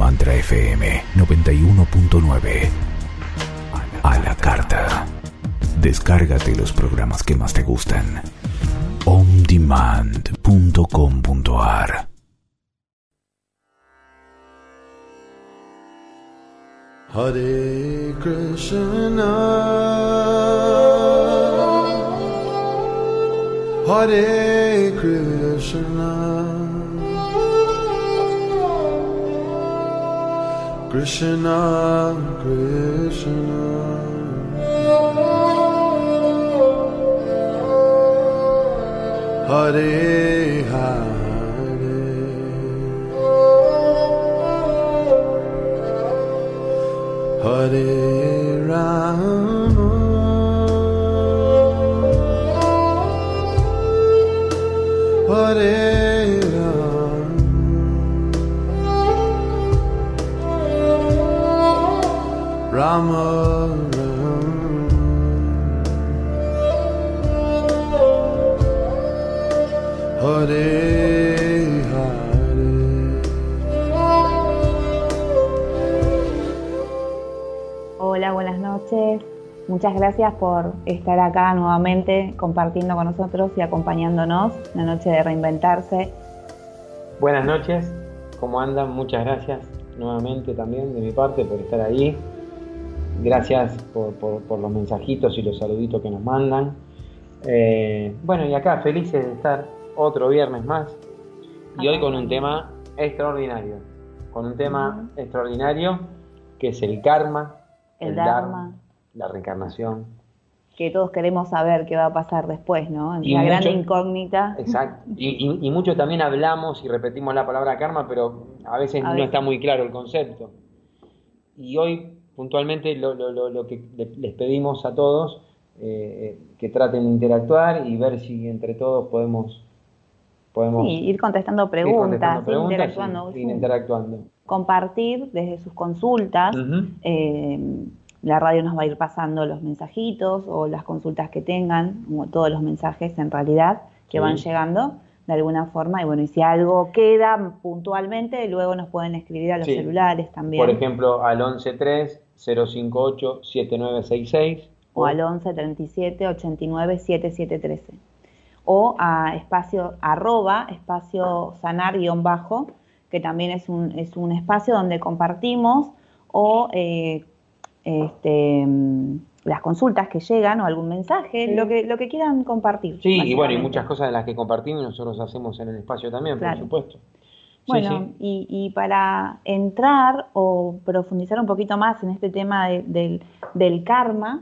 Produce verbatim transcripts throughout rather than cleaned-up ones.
Mantra F M noventa y uno punto nueve. A la carta. Descárgate los programas que más te gustan. on demand punto com punto a r. Hare Krishna, Hare Krishna, Krishna Krishna, Hare Hare, Hare Rama, Hare Rama, Rama Rama, Hare. Hola, buenas noches. Muchas gracias por estar acá nuevamente compartiendo con nosotros y acompañándonos en la noche de reinventarse. Buenas noches, ¿cómo andan? Muchas gracias nuevamente también de mi parte por estar ahí. Gracias por, por, por los mensajitos y los saluditos que nos mandan. Eh, bueno, y acá felices de estar otro viernes más y hoy con un tema extraordinario, con un tema uh-huh. extraordinario que es el karma. El, el dharma, dharma, la reencarnación. Que todos queremos saber qué va a pasar después, ¿no? Es una gran incógnita. Exacto. Y, y, y mucho también hablamos y repetimos la palabra karma, pero a veces a no veces. está muy claro el concepto. Y hoy, puntualmente, lo, lo, lo, lo que les pedimos a todos, eh, que traten de interactuar y ver si entre todos podemos... podemos sí, ir contestando preguntas, ir contestando preguntas interactuando. Y, ir interactuando. Compartir desde sus consultas. Uh-huh. eh, la radio nos va a ir pasando los mensajitos o las consultas que tengan, como todos los mensajes en realidad que sí. van llegando de alguna forma. Y bueno, y si algo queda puntualmente, luego nos pueden escribir a los sí. celulares también. Por ejemplo, al once tres cero cinco ocho siete nueve seis seis o, o al once treinta y siete ochenta y nueve setenta y siete trece o a espacio arroba espacio sanar guión bajo, que también es un, es un espacio donde compartimos o eh, este, las consultas que llegan o algún mensaje, sí. lo que lo que quieran compartir. Sí, y bueno, y muchas cosas de las que compartimos nosotros hacemos en el espacio también, claro. por supuesto. Bueno, sí, sí. Y, y para entrar o profundizar un poquito más en este tema de, del, del karma,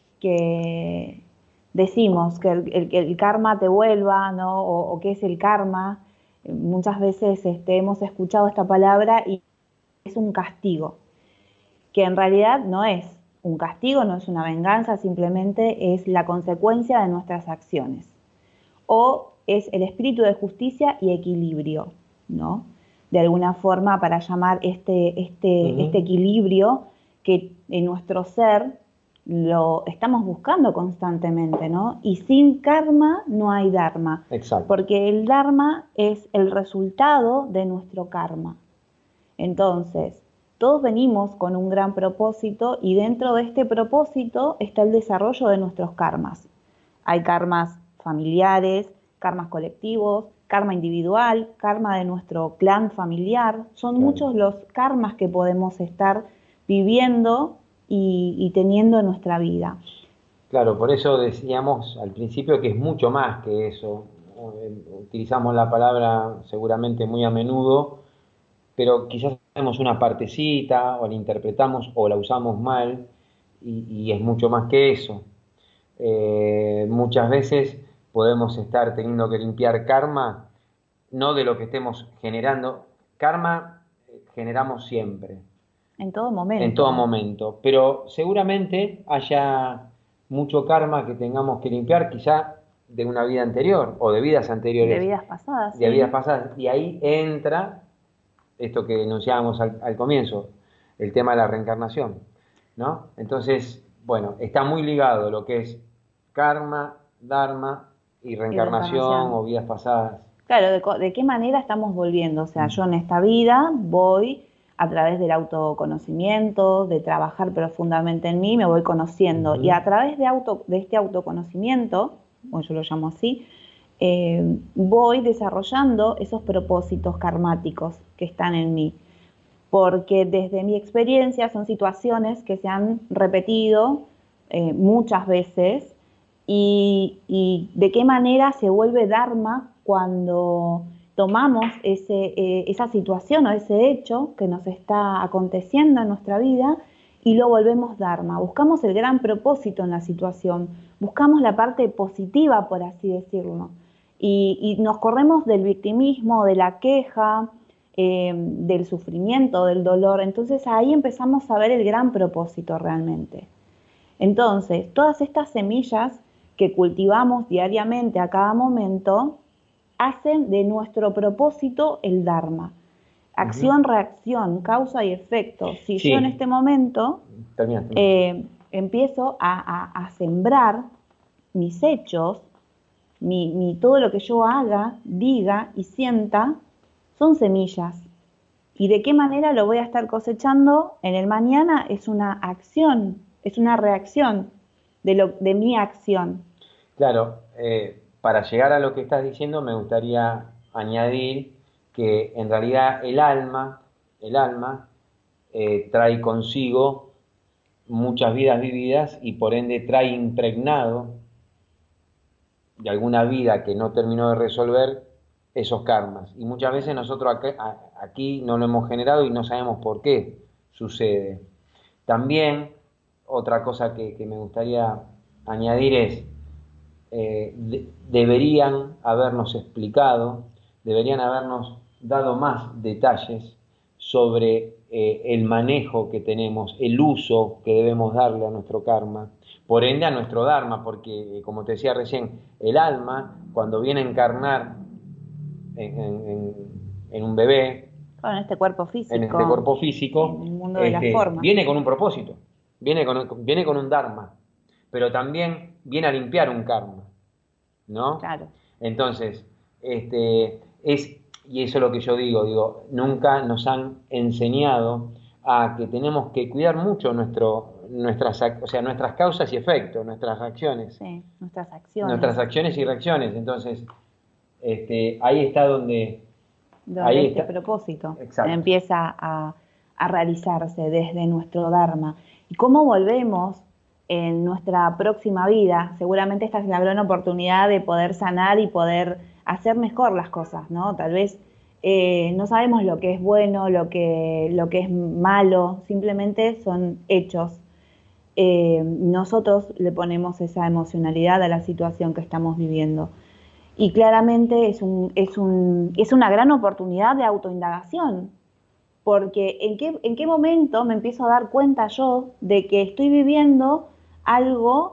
que decimos que el, el, el karma te vuelva, ¿no? O, o qué es el karma. Muchas veces este, hemos escuchado esta palabra y es un castigo, que en realidad no es un castigo, no es una venganza, simplemente es la consecuencia de nuestras acciones. O es el espíritu de justicia y equilibrio, ¿no? De alguna forma para llamar este, este, uh-huh. este equilibrio que en nuestro ser lo estamos buscando constantemente, ¿no? Y sin karma no hay dharma. Exacto. Porque el dharma es el resultado de nuestro karma. Entonces, todos venimos con un gran propósito y dentro de este propósito está el desarrollo de nuestros karmas. Hay karmas familiares, karmas colectivos, karma individual, karma de nuestro clan familiar. Son claro. muchos los karmas que podemos estar viviendo y, y teniendo en nuestra vida. Claro, por eso decíamos al principio que es mucho más que eso. Utilizamos la palabra seguramente muy a menudo, pero quizás hacemos una partecita o la interpretamos o la usamos mal y, y es mucho más que eso. Eh, muchas veces podemos estar teniendo que limpiar karma, no de lo que estemos generando. Karma generamos siempre. En todo momento. En todo momento. Pero seguramente haya mucho karma que tengamos que limpiar, quizá de una vida anterior o de vidas anteriores. De vidas pasadas. De sí. vidas pasadas. Y ahí entra esto que enunciábamos al, al comienzo, el tema de la reencarnación, ¿no? Entonces, bueno, está muy ligado lo que es karma, dharma y reencarnación, y reencarnación. o vidas pasadas. Claro, de, de qué manera estamos volviendo. O sea, mm. yo en esta vida voy a través del autoconocimiento, de trabajar profundamente en mí, me voy conociendo. Uh-huh. Y a través de, auto, de este autoconocimiento, bueno, yo lo llamo así, eh, voy desarrollando esos propósitos karmáticos que están en mí. Porque desde mi experiencia son situaciones que se han repetido eh, muchas veces y, y de qué manera se vuelve Dharma cuando tomamos ese, eh, esa situación o ese hecho que nos está aconteciendo en nuestra vida y lo volvemos Dharma. Buscamos el gran propósito en la situación, buscamos la parte positiva, por así decirlo, y, y nos corremos del victimismo, de la queja, eh, del sufrimiento, del dolor. Entonces ahí empezamos a ver el gran propósito realmente. Entonces, todas estas semillas que cultivamos diariamente a cada momento hacen de nuestro propósito el Dharma. Acción, uh-huh. reacción, causa y efecto. Si sí. yo en este momento termina, termina. Eh, empiezo a, a, a sembrar mis hechos, mi, mi, todo lo que yo haga, diga y sienta, son semillas. ¿Y de qué manera lo voy a estar cosechando en el mañana? Es una acción, es una reacción de, lo, de mi acción. Claro, eh, para llegar a lo que estás diciendo me gustaría añadir que en realidad el alma, el alma eh, trae consigo muchas vidas vividas y por ende trae impregnado de alguna vida que no terminó de resolver esos karmas. Y muchas veces nosotros aquí, aquí no lo hemos generado y no sabemos por qué sucede. También otra cosa que, que me gustaría añadir es Eh, de, deberían habernos explicado, deberían habernos dado más detalles sobre eh, el manejo que tenemos, el uso que debemos darle a nuestro karma, por ende a nuestro dharma, porque como te decía recién, el alma cuando viene a encarnar en, en, en un bebé, bueno, en este cuerpo físico, en este cuerpo físico, en el mundo de este, la forma, viene con un propósito, viene con, viene con un dharma, pero también viene a limpiar un karma, ¿no? Claro. Entonces, este, es, y eso es lo que yo digo, digo, nunca nos han enseñado a que tenemos que cuidar mucho nuestro, nuestras, o sea, nuestras causas y efectos, nuestras acciones. Sí, nuestras acciones. Nuestras acciones y reacciones. Entonces, este, ahí está donde... Donde ahí este está. propósito Exacto. empieza a, a realizarse desde nuestro dharma. ¿Y cómo volvemos en nuestra próxima vida? Seguramente esta es la gran oportunidad de poder sanar y poder hacer mejor las cosas, ¿no? Tal vez eh, no sabemos lo que es bueno, lo que, lo que es malo, simplemente son hechos. Eh, nosotros le ponemos esa emocionalidad a la situación que estamos viviendo. Y claramente es, un, es, un, es una gran oportunidad de autoindagación, porque ¿en qué, en qué momento me empiezo a dar cuenta yo de que estoy viviendo algo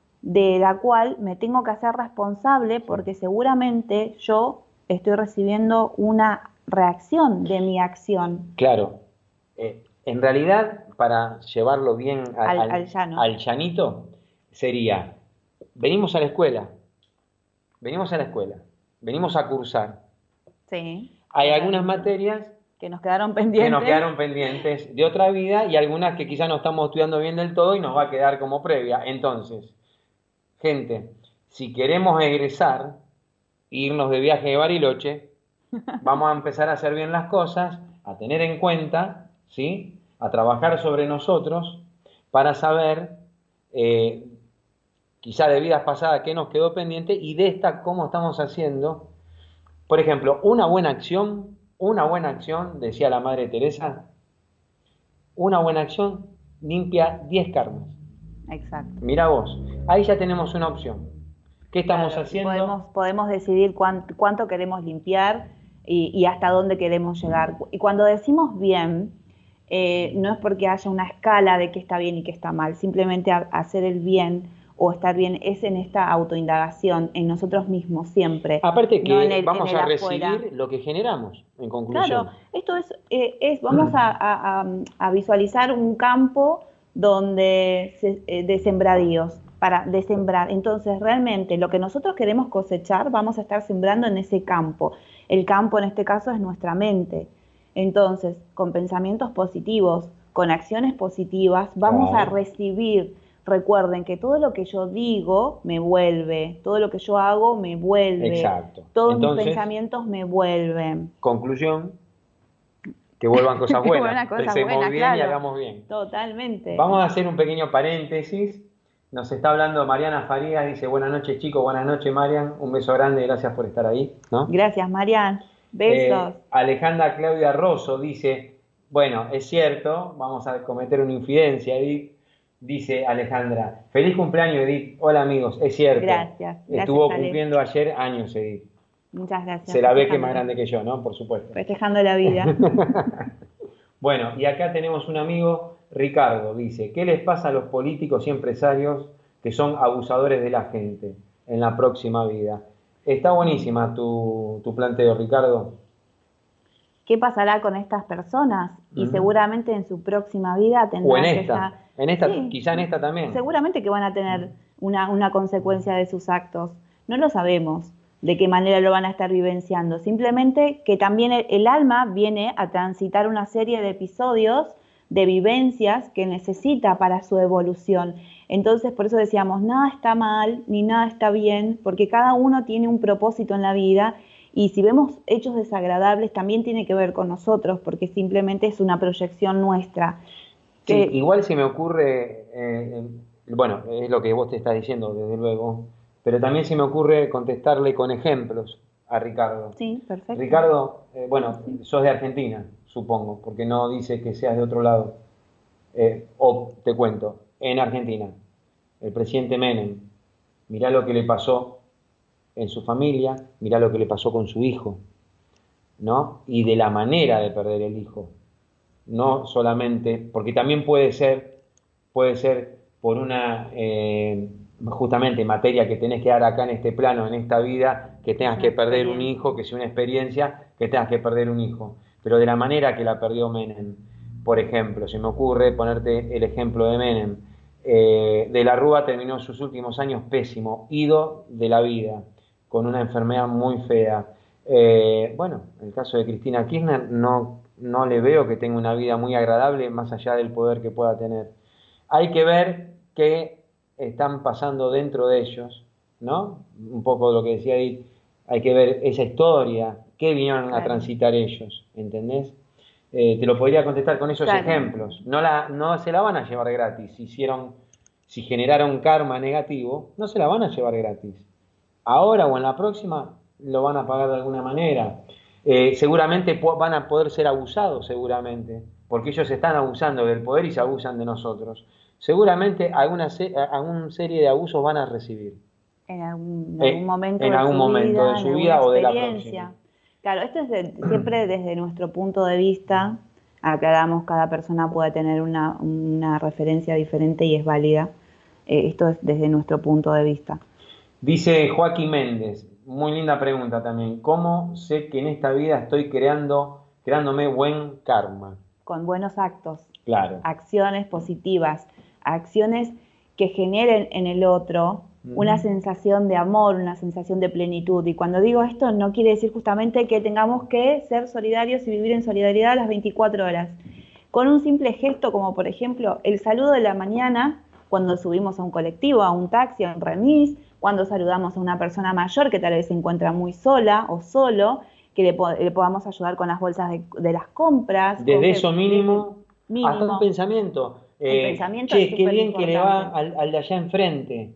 de la cual me tengo que hacer responsable porque seguramente yo estoy recibiendo una reacción de mi acción? Claro. Eh, en realidad, para llevarlo bien al, al, al, llano. al llanito, sería, venimos a la escuela, venimos a la escuela, venimos a cursar. Sí. Hay algunas materias que nos quedaron pendientes. Que nos quedaron pendientes de otra vida y algunas que quizás no estamos estudiando bien del todo y nos va a quedar como previa. Entonces, gente, si queremos egresar, irnos de viaje de Bariloche, vamos a empezar a hacer bien las cosas, a tener en cuenta, ¿sí? A trabajar sobre nosotros para saber, eh, quizá de vidas pasadas, qué nos quedó pendiente y de esta cómo estamos haciendo. Por ejemplo, una buena acción, una buena acción, decía la Madre Teresa, una buena acción limpia diez karmas. Exacto. Mira vos, ahí ya tenemos una opción. ¿Qué estamos claro, haciendo? Podemos, podemos decidir cuánto, cuánto queremos limpiar y, y hasta dónde queremos llegar. Y cuando decimos bien, eh, no es porque haya una escala de qué está bien y qué está mal, simplemente a, hacer el bien o estar bien es en esta autoindagación, en nosotros mismos siempre. Aparte que no en el, vamos en el a recibir afuera. Lo que generamos, en conclusión. Claro, esto es, eh, es vamos a, a, a visualizar un campo donde se, eh, de sembradíos, para de sembrar. Entonces, realmente, lo que nosotros queremos cosechar, vamos a estar sembrando en ese campo. El campo, en este caso, es nuestra mente. Entonces, con pensamientos positivos, con acciones positivas, vamos Claro. a recibir. Recuerden que todo lo que yo digo me vuelve, todo lo que yo hago me vuelve, Exacto. todos Entonces, mis pensamientos me vuelven. conclusión, que vuelvan cosas Que buenas. vuelvan cosas Pensemos buenas, bien claro. y hagamos bien. Totalmente. Vamos a hacer un pequeño paréntesis. Nos está hablando Mariana Farías, dice buenas noches chicos, buenas noches Marian, un beso grande, gracias por estar ahí, ¿no? Gracias, Marian. Besos. Eh, Alejandra Claudia Rosso dice, bueno, es cierto, vamos a cometer una infidencia, Edith. Dice Alejandra, feliz cumpleaños Edith, hola amigos, es cierto. Gracias, gracias, Estuvo Ale. cumpliendo ayer años Edith. Muchas gracias. Se la ve que es Festejando- más grande que yo, ¿no? Por supuesto. Festejando la vida. Bueno, y acá tenemos un amigo, Ricardo, dice, ¿qué les pasa a los políticos y empresarios que son abusadores de la gente en la próxima vida? Está buenísima tu, tu planteo, Ricardo. ¿Qué pasará con estas personas? Y Ujú. seguramente en su próxima vida tendrán O en que esta, estar- en esta, Sí, quizá en esta también. seguramente que van a tener una, una consecuencia de sus actos. No lo sabemos de qué manera lo van a estar vivenciando. Simplemente que también el, el alma viene a transitar una serie de episodios, de vivencias que necesita para su evolución. Entonces, por eso decíamos, nada está mal ni nada está bien, porque cada uno tiene un propósito en la vida. Y si vemos hechos desagradables, también tiene que ver con nosotros, porque simplemente es una proyección nuestra. Sí, Que- igual se me ocurre, eh, bueno, es lo que vos te estás diciendo, desde luego, pero también se me ocurre contestarle con ejemplos a Ricardo. Sí, perfecto. Ricardo, eh, bueno, sos de Argentina, supongo, porque no dice que seas de otro lado. Eh, o te cuento, en Argentina, el presidente Menem, mirá lo que le pasó en su familia, mirá lo que le pasó con su hijo, ¿no? Y de la manera de perder el hijo. No solamente, porque también puede ser, puede ser por una, eh, justamente materia que tenés que dar acá en este plano, en esta vida, que tengas Una que perder un experiencia. hijo, que sea una experiencia, que tengas que perder un hijo. Pero de la manera que la perdió Menem, por ejemplo, se me ocurre ponerte el ejemplo de Menem. Eh, de la Rúa terminó sus últimos años pésimo, ido de la vida, con una enfermedad muy fea. Eh, bueno, en el caso de Cristina Kirchner no, no le veo que tenga una vida muy agradable más allá del poder que pueda tener. Hay que ver qué están pasando dentro de ellos, ¿no? Un poco lo que decía Edith, hay que ver esa historia, qué vinieron a Claro. transitar ellos, ¿entendés? Eh, te lo podría contestar con esos Claro. ejemplos. No, la, no se la van a llevar gratis. Si hicieron, si generaron karma negativo, no se la van a llevar gratis. Ahora o en la próxima lo van a pagar de alguna manera. Eh, seguramente po- van a poder ser abusados, seguramente, porque ellos están abusando del poder y se abusan de nosotros. Seguramente alguna, se- alguna serie de abusos van a recibir. En algún, en Eh, algún momento en de algún su momento vida, de en su alguna vida o de la experiencia. próxima. Claro, esto es de- siempre desde nuestro punto de vista. Aclaramos, cada persona puede tener una, una referencia diferente y es válida. Eh, esto es desde nuestro punto de vista. Dice Joaquín Méndez, muy linda pregunta también. ¿Cómo sé que en esta vida estoy creando, creándome buen karma? Con buenos actos, Claro. acciones positivas, acciones que generen en el otro una Ujú. sensación de amor, una sensación de plenitud. Y cuando digo esto, no quiere decir justamente que tengamos que ser solidarios y vivir en solidaridad las veinticuatro horas. Con un simple gesto, como por ejemplo el saludo de la mañana, cuando subimos a un colectivo, a un taxi, a un remis, cuando saludamos a una persona mayor que tal vez se encuentra muy sola o solo, que le, po- le podamos ayudar con las bolsas de, de las compras. Desde con que- eso mínimo, mínimo. hasta un pensamiento. El Eh, pensamiento che, es qué bien que le va superimportante. al, al de allá enfrente.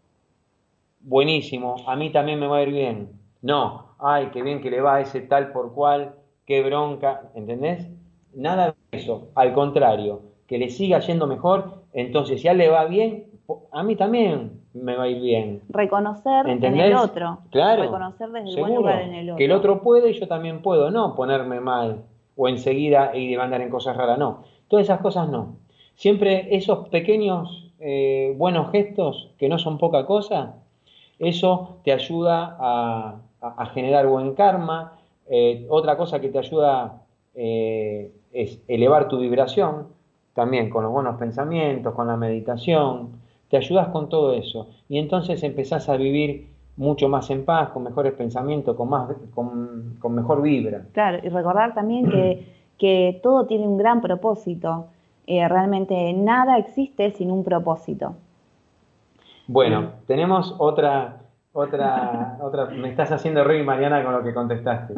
Buenísimo, a mí también me va a ir bien. No, ay, qué bien que le va a ese tal por cual, qué bronca, ¿entendés? Nada de eso, al contrario, que le siga yendo mejor, entonces si a él le va bien, po- a mí también me va a ir bien. Reconocer en ¿Entendés? el otro. Claro. Reconocer desde el buen Seguro. lugar en el otro. Que el otro puede y yo también puedo, no ponerme mal o enseguida ir a andar en cosas raras, no. Todas esas cosas no. Siempre esos pequeños eh, buenos gestos, que no son poca cosa, eso te ayuda a, a, a generar buen karma. Eh, otra cosa que te ayuda eh, es elevar tu vibración, también con los buenos pensamientos, con la meditación. Te ayudas con todo eso. Y entonces empezás a vivir mucho más en paz, con mejores pensamientos, con, más, con, con mejor vibra. Claro, y recordar también que, que todo tiene un gran propósito. Eh, realmente nada existe sin un propósito. Bueno, tenemos otra, otra, otra, me estás haciendo reír, Mariana, con lo que contestaste.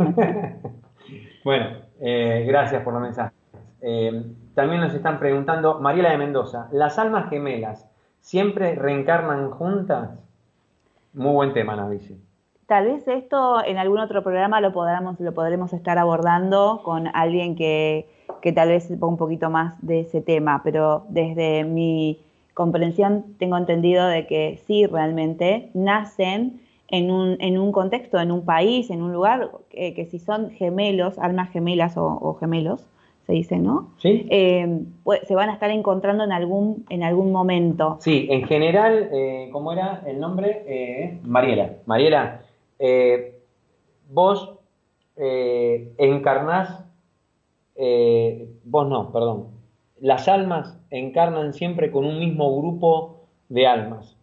Bueno, eh, gracias por los mensajes. Eh, también nos están preguntando, Mariela de Mendoza, ¿las almas gemelas siempre reencarnan juntas? Muy buen tema, nos dice. Tal vez esto en algún otro programa lo podamos, lo podremos estar abordando con alguien que, que tal vez sepa un poquito más de ese tema, pero desde mi comprensión tengo entendido de que sí, realmente nacen en un, en un contexto, en un país, en un lugar, eh, que si son gemelos, almas gemelas o, o gemelos, se dice, ¿no? Sí. Eh, pues, se van a estar encontrando en algún, en algún momento. Sí, en general, eh, ¿cómo era el nombre? Eh, Mariela. Mariela, eh, vos eh, encarnás, eh, vos no, perdón, las almas encarnan siempre con un mismo grupo de almas.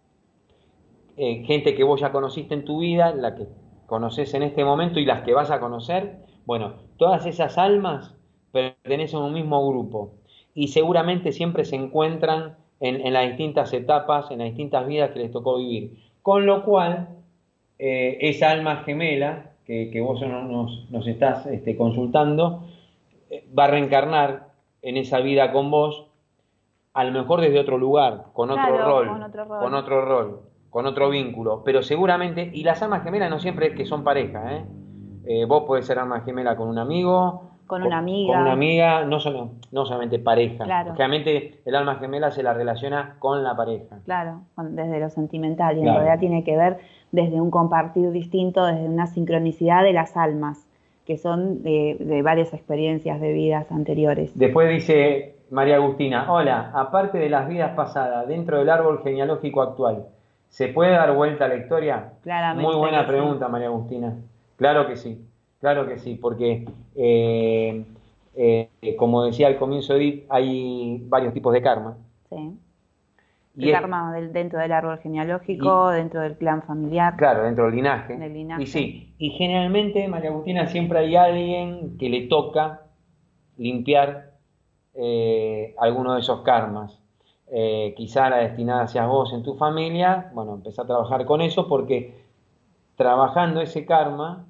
Eh, gente que vos ya conociste en tu vida, la que conoces en este momento y las que vas a conocer, bueno, todas esas almas pertenecen a un mismo grupo y seguramente siempre se encuentran en, en las distintas etapas, en las distintas vidas que les tocó vivir. Con lo cual, eh, esa alma gemela que, que vos nos, nos estás este, consultando, eh, va a reencarnar en esa vida con vos, a lo mejor desde otro lugar, con otro, Claro, rol, con otro rol, con otro rol, con otro vínculo, pero seguramente, y las almas gemelas no siempre es que son pareja, ¿eh? Eh, vos podés ser alma gemela con un amigo, con una amiga, con una amiga, no, solo, no solamente pareja, claro. Generalmente el alma gemela se la relaciona con la pareja. Claro, desde lo sentimental, y Claro. en realidad tiene que ver desde un compartir distinto, desde una sincronicidad de las almas, que son de, de varias experiencias de vidas anteriores. Después dice María Agustina, hola, aparte de las vidas pasadas, dentro del árbol genealógico actual, ¿se puede dar vuelta a la historia? Claramente. Muy buena que pregunta, sí. María Agustina. Claro que sí, claro que sí, porque eh, eh, como decía al comienzo Edith, hay varios tipos de karma. Sí. Y El es- karma del- dentro del árbol genealógico, Y- dentro del clan familiar. Claro, dentro del linaje. Del linaje. Y sí, y generalmente, María Agustina, siempre hay alguien que le toca limpiar eh, alguno de esos karmas. Eh, quizá la destinada seas vos en tu familia, bueno, empezá a trabajar con eso porque trabajando ese karma,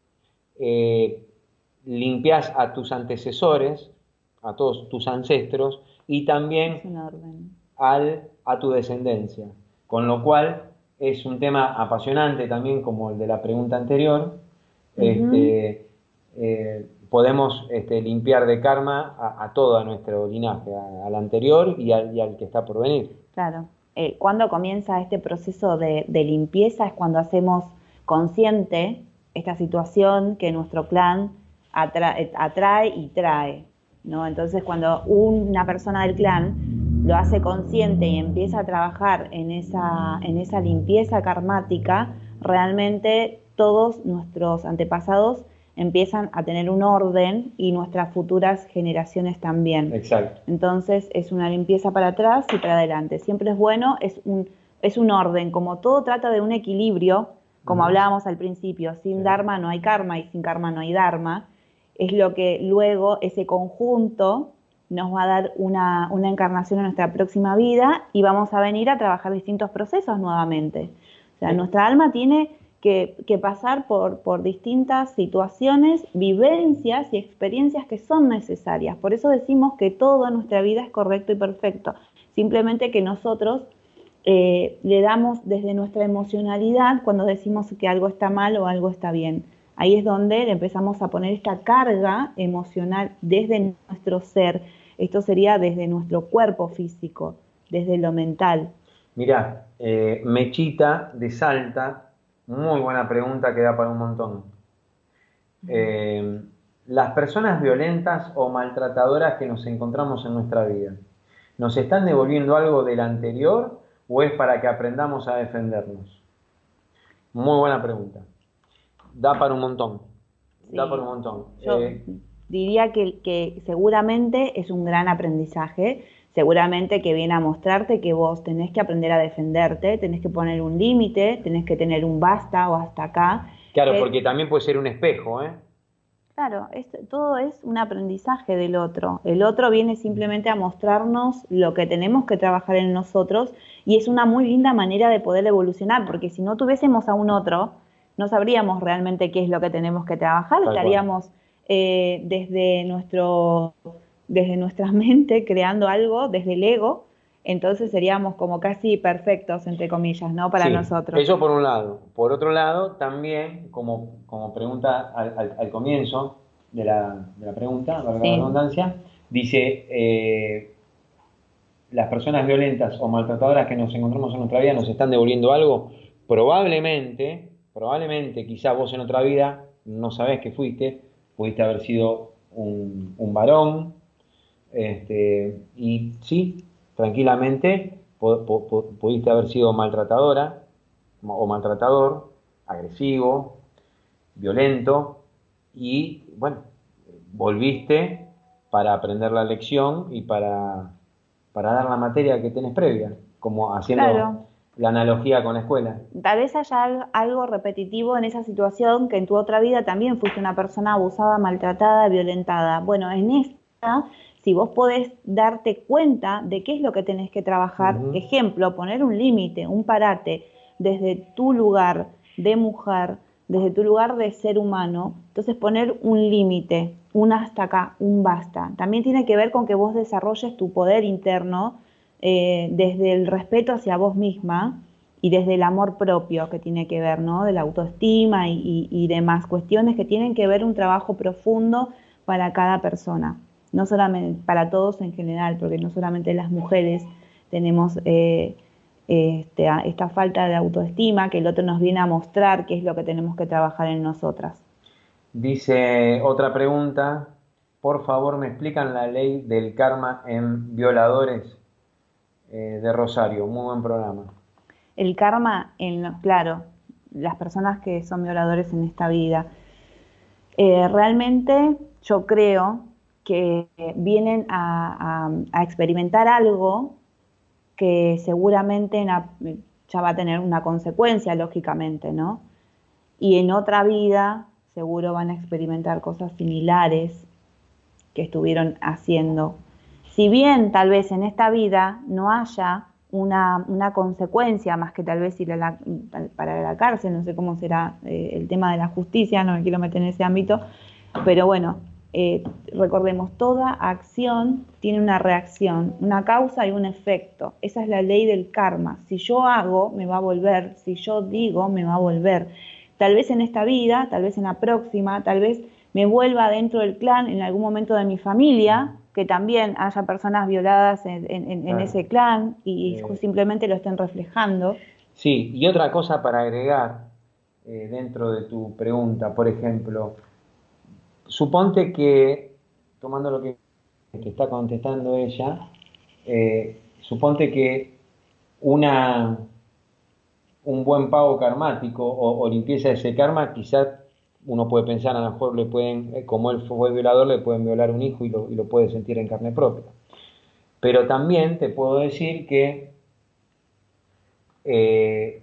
eh, limpiás a tus antecesores, a todos tus ancestros y también Es un orden. al, a tu descendencia. Con lo cual es un tema apasionante también como el de la pregunta anterior. Ujú. Este, eh, podemos este, limpiar de karma a, a todo nuestro linaje, a- al anterior y al, y al que está por venir. Claro. Eh, cuando comienza este proceso de, de limpieza es cuando hacemos consciente esta situación que nuestro clan atra- atrae y trae, ¿no? Entonces, cuando una persona del clan lo hace consciente y empieza a trabajar en esa, en esa limpieza karmática, realmente todos nuestros antepasados empiezan a tener un orden y nuestras futuras generaciones también. Exacto. Entonces es una limpieza para atrás y para adelante. Siempre es bueno, es un, es un orden, como todo trata de un equilibrio, como Ujú. hablábamos al principio, sin Sí. dharma no hay karma y sin karma no hay dharma, es lo que luego ese conjunto nos va a dar una, una encarnación en nuestra próxima vida y vamos a venir a trabajar distintos procesos nuevamente. O sea, Sí. nuestra alma tiene que, que pasar por, por distintas situaciones, vivencias y experiencias que son necesarias. Por eso decimos que todo en nuestra vida es correcto y perfecto. Simplemente que nosotros eh, le damos desde nuestra emocionalidad cuando decimos que algo está mal o algo está bien. Ahí es donde le empezamos a poner esta carga emocional desde nuestro ser. Esto sería desde nuestro cuerpo físico, desde lo mental. Mirá, eh, Mechita de Salta, muy buena pregunta que da para un montón. Eh, las personas violentas o maltratadoras que nos encontramos en nuestra vida, ¿nos están devolviendo algo del anterior o es para que aprendamos a defendernos? Muy buena pregunta. Da para un montón. Da Sí. para un montón. Yo Eh, diría que, que seguramente es un gran aprendizaje, seguramente que viene a mostrarte que vos tenés que aprender a defenderte, tenés que poner un límite, tenés que tener un basta o hasta acá. claro, Eh, porque también puede ser un espejo, ¿eh? Claro, es, todo es un aprendizaje del otro. El otro viene simplemente a mostrarnos lo que tenemos que trabajar en nosotros y es una muy linda manera de poder evolucionar, porque si no tuviésemos a un otro, no sabríamos realmente qué es lo que tenemos que trabajar, Tal estaríamos eh, desde nuestro, desde nuestra mente creando algo, desde el ego, entonces seríamos como casi perfectos, entre comillas, ¿no? Para Sí, nosotros. eso por un lado. Por otro lado, también, como, como pregunta al, al- al comienzo de la, de la pregunta, valga la Sí. redundancia, dice, eh, las personas violentas o maltratadoras que nos encontramos en nuestra vida nos están devolviendo algo. Probablemente, probablemente, quizás vos en otra vida no sabés que fuiste, pudiste haber sido un, un varón, este, y sí, tranquilamente pu- pu- pu- pudiste haber sido maltratadora o maltratador, agresivo, violento, y bueno, volviste para aprender la lección y para, para dar la materia que tenés previa, como haciendo Claro. la analogía con la escuela. Tal vez haya al- algo repetitivo en esa situación, que en tu otra vida también fuiste una persona abusada, maltratada, violentada. Bueno, en esta, si vos podés darte cuenta de qué es lo que tenés que trabajar, Ujú. ejemplo, poner un límite, un parate, desde tu lugar de mujer, desde tu lugar de ser humano, entonces poner un límite, un hasta acá, un basta. También tiene que ver con que vos desarrolles tu poder interno eh, desde el respeto hacia vos misma y desde el amor propio que tiene que ver, ¿no? De la autoestima y, y, y demás cuestiones que tienen que ver un trabajo profundo para cada persona, no solamente para todos en general, porque no solamente las mujeres tenemos eh, este, a- esta falta de autoestima que el otro nos viene a mostrar qué es lo que tenemos que trabajar en nosotras. Dice otra pregunta, por favor me explican la ley del karma en violadores, eh, de Rosario, muy buen programa. El karma, en, lo- claro, las personas que son violadores en esta vida, eh, realmente yo creo que vienen a, a- a experimentar algo que seguramente en la- ya va a tener una consecuencia, lógicamente, ¿no? Y en otra vida seguro van a experimentar cosas similares que estuvieron haciendo. Si bien tal vez en esta vida no haya una, una consecuencia más que tal vez ir a la, para la cárcel, no sé cómo será eh, el tema de la justicia, no me quiero meter en ese ámbito, pero bueno, eh, recordemos, toda acción tiene una reacción, una causa y un efecto. Esa es la ley del karma. Si yo hago, me va a volver. Si yo digo, me va a volver. Tal vez en esta vida, tal vez en la próxima, tal vez me vuelva dentro del clan en algún momento de mi familia, que también haya personas violadas en, en, en Claro. ese clan y, y Eh. simplemente lo estén reflejando. Sí, y otra cosa para agregar eh, dentro de tu pregunta, por ejemplo, suponte que, tomando lo que, que está contestando ella, eh, suponte que una, un buen pago karmático o, o limpieza de ese karma, quizás uno puede pensar, a lo mejor le pueden, eh, como él fue violador, le pueden violar un hijo y lo, y lo puede sentir en carne propia. Pero también te puedo decir que eh,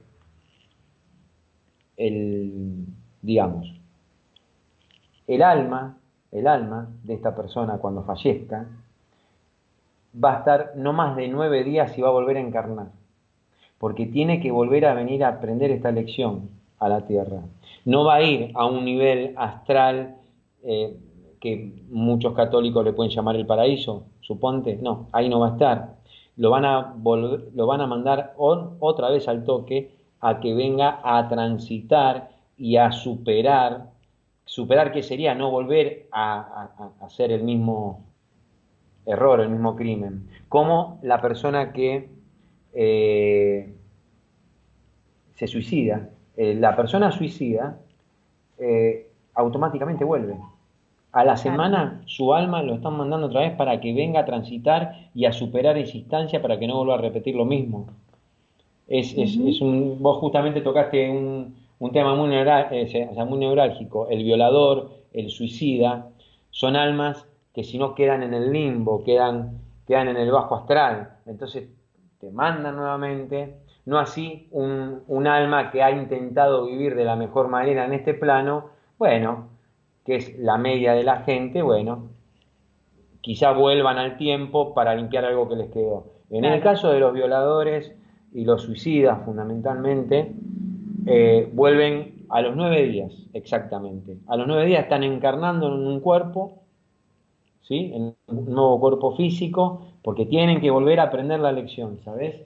el, digamos, el alma, el alma de esta persona cuando fallezca va a estar no más de nueve días y va a volver a encarnar, porque tiene que volver a venir a aprender esta lección a la tierra. No va a ir a un nivel astral eh, que muchos católicos le pueden llamar el paraíso, suponte, no, ahí no va a estar. Lo van a, volver, lo van a mandar on, otra vez al toque a que venga a transitar y a superar. Superar, ¿qué sería? No volver a, a, a hacer el mismo error, el mismo crimen. Como la persona que eh, se suicida. Eh, la persona suicida eh, automáticamente vuelve. A la semana su alma lo están mandando otra vez para que venga a transitar y a superar esa instancia para que no vuelva a repetir lo mismo. Es, uh-huh. es, es un, vos justamente tocaste un, un tema muy, neural, eh, o sea, muy neurálgico. El violador, el suicida, son almas que si no quedan en el limbo, quedan, quedan en el bajo astral. Entonces te mandan nuevamente. No así un, un alma que ha intentado vivir de la mejor manera en este plano. Bueno, que es la media de la gente, bueno, quizá vuelvan al tiempo para limpiar algo que les quedó. En Claro. el caso de los violadores y los suicidas, fundamentalmente, eh, vuelven a los nueve días, exactamente. A los nueve días están encarnando en un cuerpo, ¿sí? En un nuevo cuerpo físico, porque tienen que volver a aprender la lección, ¿sabes?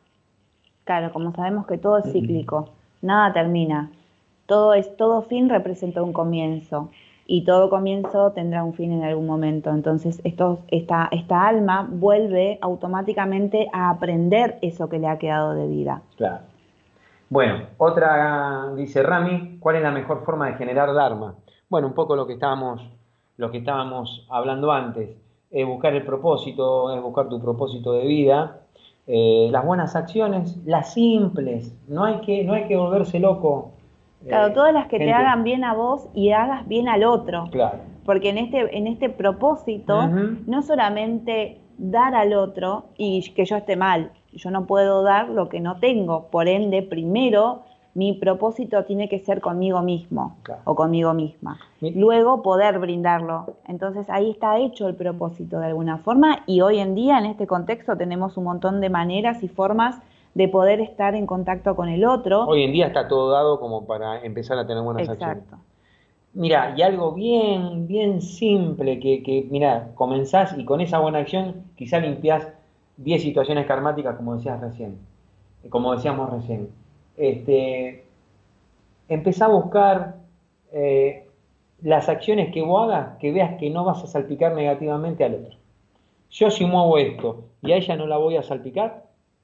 Claro, como sabemos que todo es cíclico, nada termina. Todo es, todo fin representa un comienzo y todo comienzo tendrá un fin en algún momento. Entonces, esto, esta, esta alma vuelve automáticamente a aprender eso que le ha quedado de vida. Claro. Bueno, otra, dice Rami, ¿cuál es la mejor forma de generar Dharma? Bueno, un poco lo que estábamos, lo que estábamos hablando antes, es buscar el propósito, es buscar tu propósito de vida, eh, las buenas acciones, las simples, no hay que, no hay que volverse loco. Claro, eh, todas las que gente. te hagan bien a vos y hagas bien al otro. Claro. Porque en este, en este propósito, Ujú. no solamente dar al otro y que yo esté mal, yo no puedo dar lo que no tengo, por ende, primero mi propósito tiene que ser conmigo mismo Claro. o conmigo misma, Mi- luego poder brindarlo. Entonces ahí está hecho el propósito de alguna forma y hoy en día en este contexto tenemos un montón de maneras y formas de poder estar en contacto con el otro. Hoy en día está todo dado como para empezar a tener buenas acciones. Exacto. Mira, y algo bien, bien simple, que, que mira, comenzás y con esa buena acción quizá limpiás diez situaciones karmáticas, como decías recién, como decíamos recién. Este, empezá a buscar eh, las acciones que vos hagas, que veas que no vas a salpicar negativamente al otro. Yo si muevo esto y a ella no la voy a salpicar,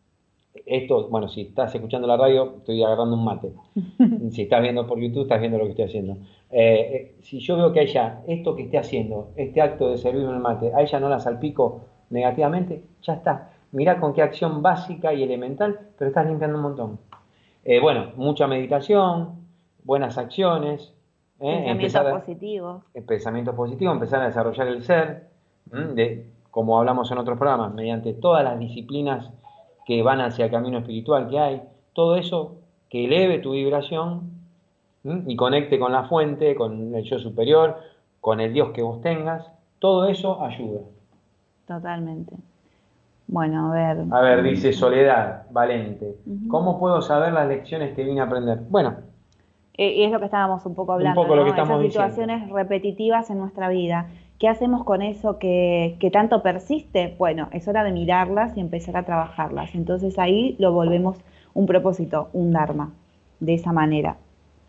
esto, bueno, si estás escuchando la radio, estoy agarrando un mate. Si estás viendo por YouTube, estás viendo lo que estoy haciendo. Eh, eh, si yo veo que a ella, esto que esté haciendo, este acto de servirme el mate, a ella no la salpico negativamente, ya está. Mirá con qué acción básica y elemental, pero estás limpiando un montón. Eh, bueno, mucha meditación, buenas acciones, eh, Pensamientos empezar a- positivos. el pensamiento positivo, empezar a desarrollar el ser, ¿m? de, como hablamos en otros programas, mediante todas las disciplinas que van hacia el camino espiritual que hay, todo eso que eleve tu vibración, ¿m? y conecte con la fuente, con el yo superior, con el Dios que vos tengas, todo eso ayuda. Totalmente. Bueno, a ver. A ver, dice Soledad Valente, Ujú. ¿cómo puedo saber las lecciones que vine a aprender? Bueno, Eh, y es lo que estábamos un poco hablando, poco lo ¿no? que estamos Esas diciendo. situaciones repetitivas en nuestra vida. ¿Qué hacemos con eso que, que tanto persiste? Bueno, es hora de mirarlas y empezar a trabajarlas. Entonces ahí lo volvemos un propósito, un dharma, de esa manera.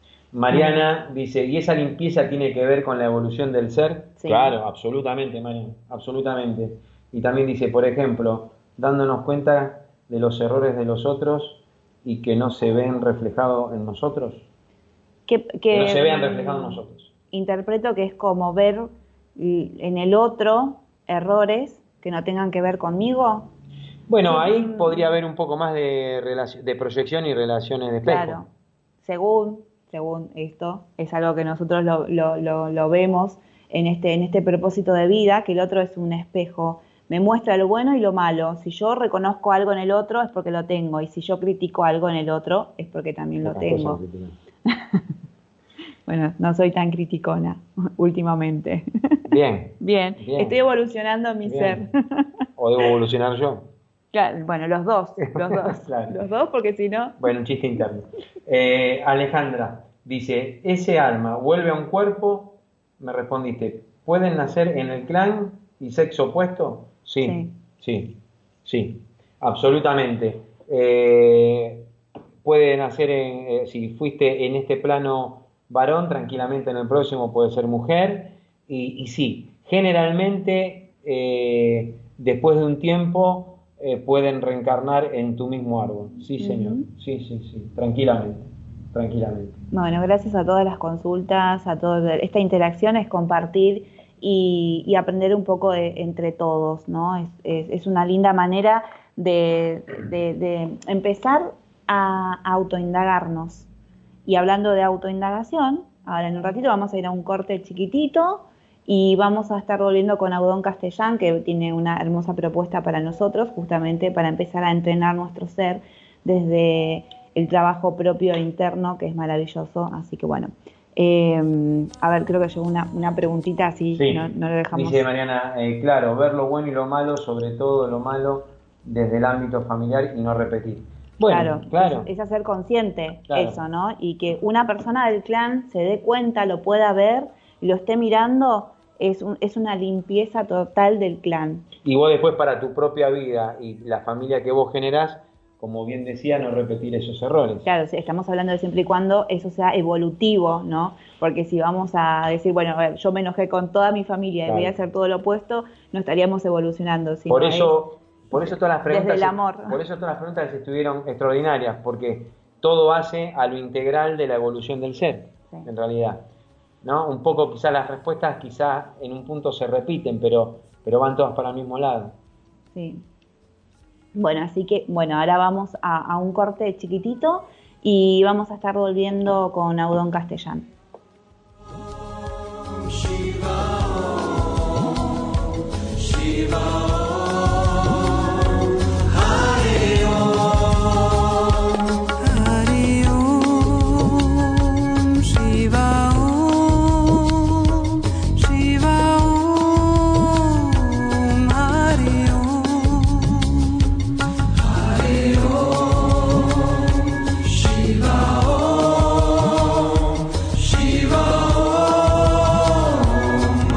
Mariana dice, ¿y esa limpieza tiene que ver con la evolución del ser? Sí. Claro, absolutamente, Mariana, absolutamente. Y también dice, por ejemplo, dándonos cuenta de los errores de los otros y que no se ven reflejados en nosotros. Que, Que no se vean mm, reflejados en nosotros. Interpreto que es como ver l- en el otro errores que no tengan que ver conmigo. Bueno, ahí podría haber un poco más de, relaci- de proyección y relaciones de espejo. Claro, según, según esto, es algo que nosotros lo, lo, lo, lo vemos en este, en este propósito de vida, que el otro es un espejo, me muestra lo bueno y lo malo. Si yo reconozco algo en el otro es porque lo tengo, y si yo critico algo en el otro es porque también lo Pocas tengo. cosas que tienen. Bueno, no soy tan criticona últimamente. Bien, Bien, Bien. estoy evolucionando mi Bien. ser. o debo evolucionar yo. Claro, bueno, los dos, los dos, Claro. los dos, porque si no... Bueno, un chiste interno. Eh, Alejandra dice, ¿ese alma vuelve a un cuerpo? Me respondiste, ¿pueden nacer en el clan y sexo opuesto? Sí, sí, sí, absolutamente. Eh, puede nacer, en, eh, si fuiste en este plano varón, tranquilamente en el próximo puede ser mujer. Y, y sí, generalmente eh, después de un tiempo... Eh, pueden reencarnar en tu mismo árbol. Sí, señor. Ujú. Sí, sí, sí. Tranquilamente. Tranquilamente. Bueno, gracias a todas las consultas, a toda esta interacción es compartir y, y aprender un poco de, entre todos, ¿no? Es, es, es una linda manera de, de, de empezar a autoindagarnos. Y hablando de autoindagación, ahora en un ratito vamos a ir a un corte chiquitito y vamos a estar volviendo con Audón Castellán, que tiene una hermosa propuesta para nosotros, justamente para empezar a entrenar nuestro ser desde el trabajo propio e interno, que es maravilloso. Así que bueno, Eh, a ver, creo que llegó una, una preguntita así, Sí. no, no lo dejamos. Dice Mariana, eh, claro, ver lo bueno y lo malo, sobre todo lo malo desde el ámbito familiar y no repetir. Bueno, claro, claro. Es, es hacer consciente Claro. eso, ¿no? Y que una persona del clan se dé cuenta, lo pueda ver y lo esté mirando, es, un, es una limpieza total del clan. Y vos después para tu propia vida y la familia que vos generás, como bien decía, no repetir esos errores. Claro, sí, estamos hablando de siempre y cuando eso sea evolutivo, ¿no? Porque si vamos a decir, bueno, a ver, yo me enojé con toda mi familia y Claro. voy a hacer todo lo opuesto, no estaríamos evolucionando. Sino Por eso, por eso todas las preguntas, desde el amor. por eso todas las preguntas estuvieron extraordinarias, porque todo hace a lo integral de la evolución del ser, Sí. en realidad. ¿No? Un poco quizás las respuestas quizás en un punto se repiten, pero, pero van todas para el mismo lado. Sí. Bueno, así que, bueno, ahora vamos a, a un corte chiquitito y vamos a estar volviendo con Audón Castellán. Shiva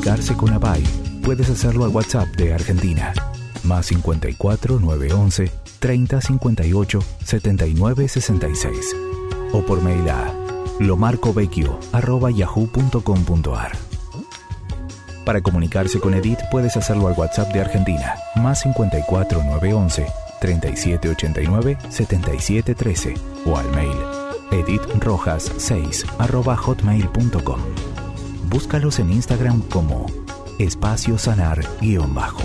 comunicarse con ABAI, puedes hacerlo al WhatsApp de Argentina, más cincuenta y cuatro, nueve once, treinta, cincuenta y ocho, setenta y nueve, sesenta y seis, o por mail a lomarcovecchio arroba yahoo punto com punto ar. Para comunicarse con Edith puedes hacerlo al WhatsApp de Argentina, más cincuenta y cuatro, nueve once, treinta y siete, ochenta y nueve, setenta y siete, trece, o al mail edithrojas seis arroba hotmail punto com. Búscalos en Instagram como Espacio Sanar guión bajo.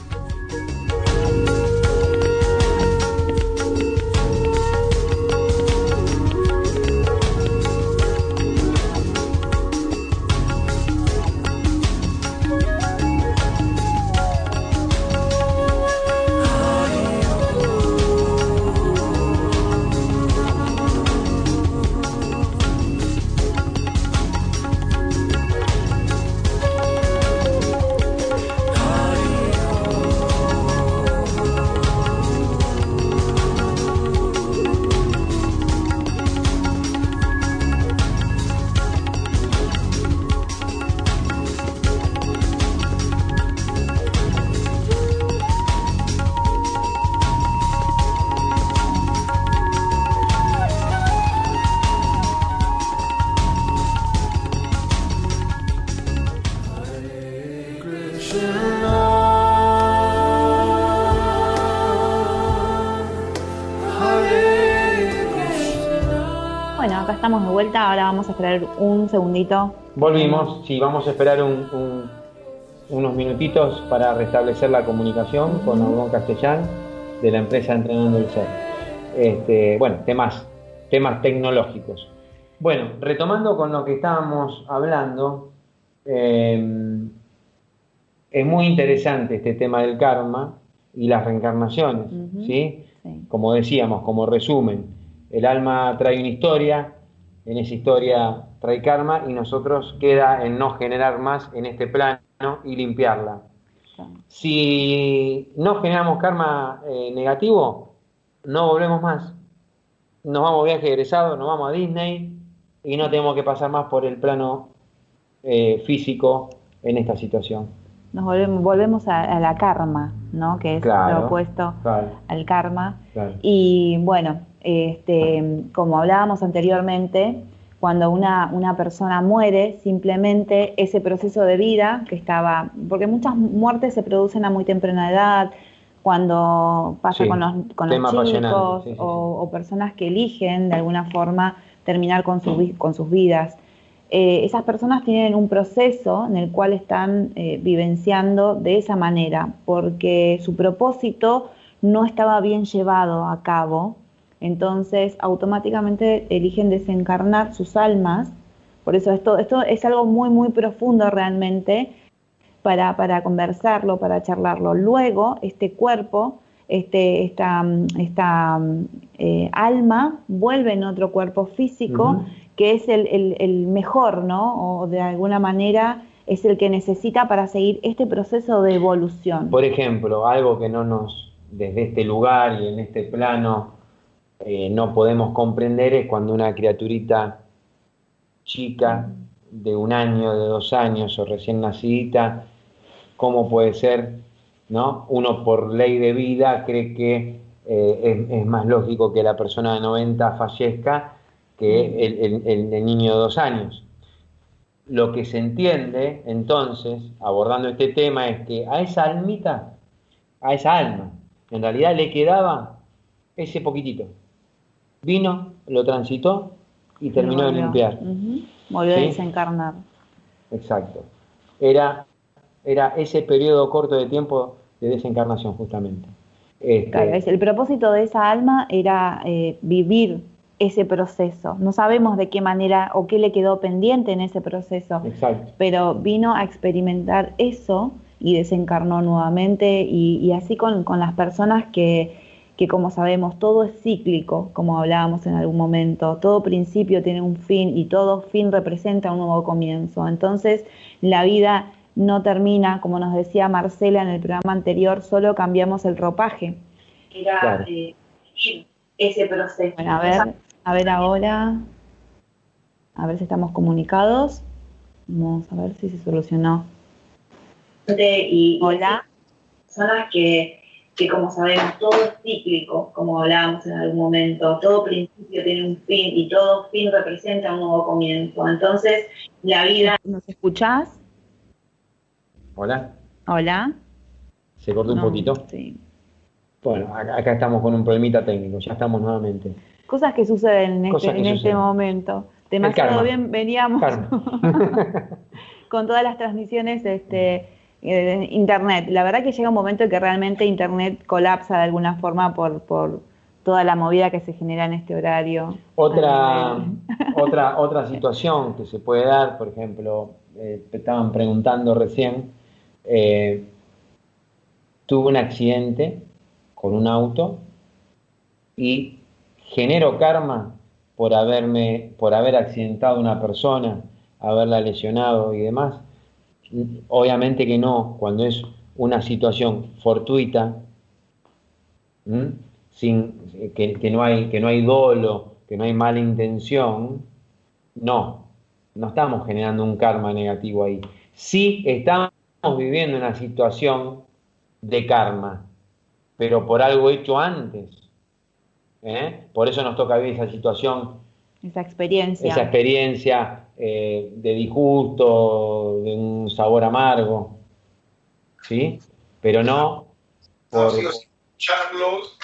Estamos de vuelta, ahora vamos a esperar un segundito. Volvimos, sí, vamos a esperar un, un, unos minutitos para restablecer la comunicación uh-huh. con Audón Castellán de la empresa Entrenando el Ser. Este, bueno, temas, temas tecnológicos. Bueno, retomando con lo que estábamos hablando, eh, es muy interesante este tema del karma y las reencarnaciones, uh-huh. ¿sí? Sí. Como decíamos, como resumen, el alma trae una historia. En esa historia trae karma y nosotros queda en no generar más en este plano y limpiarla. Sí. Si no generamos karma eh, negativo, no volvemos más. Nos vamos a viaje egresado, nos vamos a Disney y no tenemos que pasar más por el plano eh, físico en esta situación. Nos volvemos, volvemos a, a la karma, ¿no? Que es claro, lo opuesto claro. al karma. Claro. Y bueno, este, como hablábamos anteriormente, cuando una, una persona muere, simplemente ese proceso de vida que estaba, porque muchas muertes se producen a muy temprana edad, cuando pasa sí, con los, con los chicos sí, sí, sí. O, o personas que eligen de alguna forma terminar con, su, con sus vidas. Eh, esas personas tienen un proceso en el cual están eh, vivenciando de esa manera, porque su propósito no estaba bien llevado a cabo. Entonces automáticamente eligen desencarnar sus almas. Por eso esto, esto es algo muy muy profundo realmente para, para conversarlo, para charlarlo. Luego este cuerpo, este, esta, esta eh, alma vuelve en otro cuerpo físico uh-huh. que es el, el, el mejor, ¿no? O de alguna manera es el que necesita para seguir este proceso de evolución. Por ejemplo, algo que no nos, desde este lugar y en este plano, Eh, no podemos comprender es cuando una criaturita chica de un año, de dos años o recién nacidita, cómo puede ser, ¿no? Uno por ley de vida cree que eh, es, es más lógico que la persona de noventa fallezca que el, el, el, el niño de dos años. Lo que se entiende entonces, abordando este tema, es que a esa almita, a esa alma, en realidad le quedaba ese poquitito. Vino, lo transitó y terminó de limpiar. Uh-huh. Volvió ¿sí? a desencarnar. Exacto. Era, era ese periodo corto de tiempo de desencarnación, justamente. Este... Claro, el propósito de esa alma era eh, vivir ese proceso. No sabemos de qué manera o qué le quedó pendiente en ese proceso. Exacto. Pero vino a experimentar eso y desencarnó nuevamente. Y, y así con, con las personas que... que como sabemos todo es cíclico, como hablábamos en algún momento, todo principio tiene un fin y todo fin representa un nuevo comienzo. Entonces la vida no termina, como nos decía Marcela en el programa anterior, solo cambiamos el ropaje. Era claro. eh, ese proceso. Bueno, a ver, a ver ahora, a ver si estamos comunicados. Vamos a ver si se solucionó Y Hola. personas que, que, como sabemos, todo es cíclico, como hablábamos en algún momento, todo principio tiene un fin y todo fin representa un nuevo comienzo. Entonces, la vida... ¿Nos escuchás? Hola. Hola. Se cortó No, un poquito. Sí. Bueno, acá, acá estamos con un problemita técnico, ya estamos nuevamente. Cosas que suceden en, Cosas este, que en suceden. este momento. Demasiado karma. bien veníamos con todas las transmisiones este, eh, internet. La verdad que llega un momento en que realmente internet colapsa de alguna forma por, por toda la movida que se genera en este horario. Otra, otra, otra situación que se puede dar, por ejemplo, eh, te estaban preguntando recién, eh, tuve un accidente con un auto y genero karma por haberme, por haber accidentado a una persona, haberla lesionado y demás. Obviamente que no, cuando es una situación fortuita, ¿m? sin que, que no hay, que no hay dolo, que no hay mala intención, no, no estamos generando un karma negativo ahí. Sí estamos viviendo una situación de karma, pero por algo hecho antes. ¿Eh? Por eso nos toca vivir esa situación, Esa experiencia. esa experiencia eh, de disgusto, de un sabor amargo, ¿sí? Pero no por... No, sigo sin escucharlos.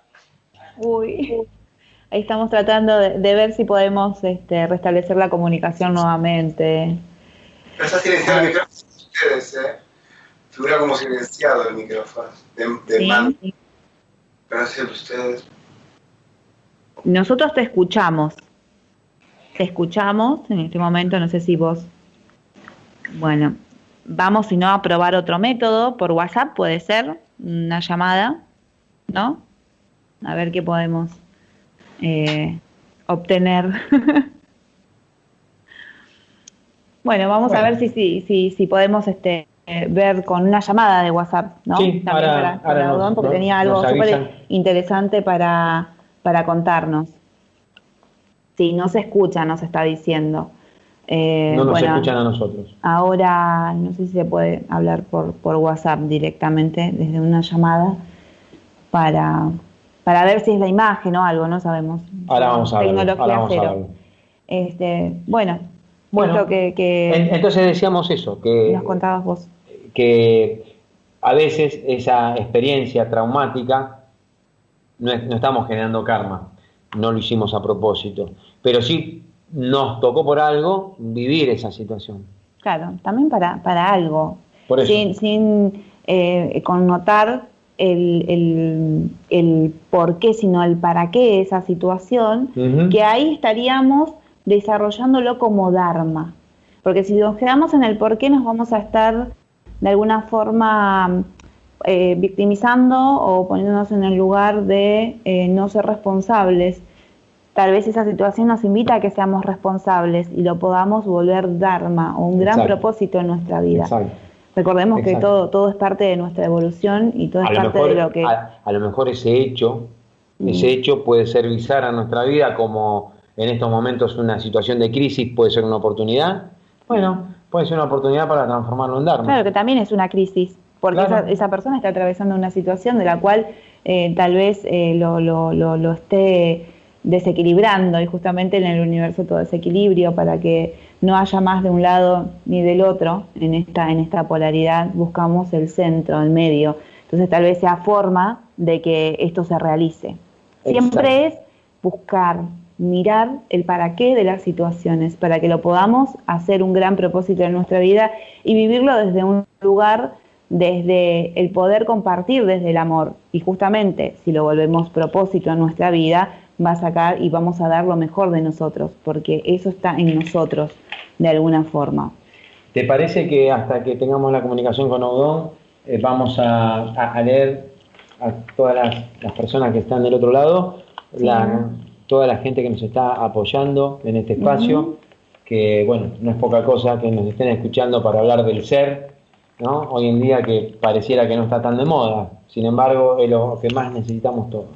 Uy, ahí estamos tratando de, de ver si podemos este, restablecer la comunicación nuevamente. Pero está silenciado el micrófono de ustedes, ¿eh? Figura como silenciado el micrófono de, de Sí. mano. Pero no sé si ustedes... Nosotros te escuchamos. Te escuchamos en este momento, no sé si vos... Bueno, vamos si no a probar otro método, por WhatsApp puede ser, una llamada, ¿no? A ver qué podemos eh, obtener. Bueno, vamos Bueno. a ver si, si, si, si podemos este, eh, ver con una llamada de WhatsApp, ¿no? Sí, También ahora- para, ahora para nos- Udón, porque nos- tenía algo nos súper avisan. interesante para, para contarnos. Sí, no se escucha, nos está diciendo. Eh, no nos bueno, escuchan a nosotros. ahora no sé si se puede hablar por, por WhatsApp directamente, desde una llamada, para, para ver si es la imagen o algo, no sabemos. Ahora vamos a verlo, Tecnología ahora vamos a cero. verlo. Este, bueno, Bueno, esto que, que En- entonces decíamos eso, que, nos contabas vos. que a veces esa experiencia traumática no, es- no estamos generando karma, no lo hicimos a propósito, pero sí nos tocó por algo vivir esa situación. Claro, también para, para algo, Por eso. sin, sin eh, connotar el, el, el por qué, sino el para qué de esa situación, Ujú. que ahí estaríamos desarrollándolo como dharma. Porque si nos quedamos en el por qué, nos vamos a estar de alguna forma eh, victimizando o poniéndonos en el lugar de eh, no ser responsables. Tal vez esa situación nos invita a que seamos responsables y lo podamos volver dharma o un gran Exacto. propósito en nuestra vida. Exacto. Recordemos que Exacto. todo, todo es parte de nuestra evolución y todo es A lo, parte mejor, de lo que... a, a lo mejor ese hecho, Mm. ese hecho puede servir a nuestra vida como en estos momentos una situación de crisis, puede ser una oportunidad. Bueno, puede ser una oportunidad para transformarlo en dharma. Claro que también es una crisis, porque Claro. esa, esa persona está atravesando una situación de la cual eh, tal vez eh, lo, lo, lo, lo esté desequilibrando, y justamente en el universo todo es equilibrio para que no haya más de un lado ni del otro. En esta, en esta polaridad buscamos el centro, el medio. Entonces tal vez sea forma de que esto se realice. Siempre Exacto. es buscar, mirar el para qué de las situaciones, para que lo podamos hacer un gran propósito en nuestra vida y vivirlo desde un lugar, desde el poder compartir desde el amor. Y justamente, si lo volvemos propósito en nuestra vida, va a sacar y vamos a dar lo mejor de nosotros, porque eso está en nosotros, de alguna forma. ¿Te parece que hasta que tengamos la comunicación con Audón, eh, vamos a, a- a leer a todas las, las personas que están del otro lado, Sí. la, toda la gente que nos está apoyando en este espacio, Ujú. que bueno, no es poca cosa que nos estén escuchando para hablar del ser, ¿no? Hoy en día que pareciera que no está tan de moda, sin embargo es lo que más necesitamos todos.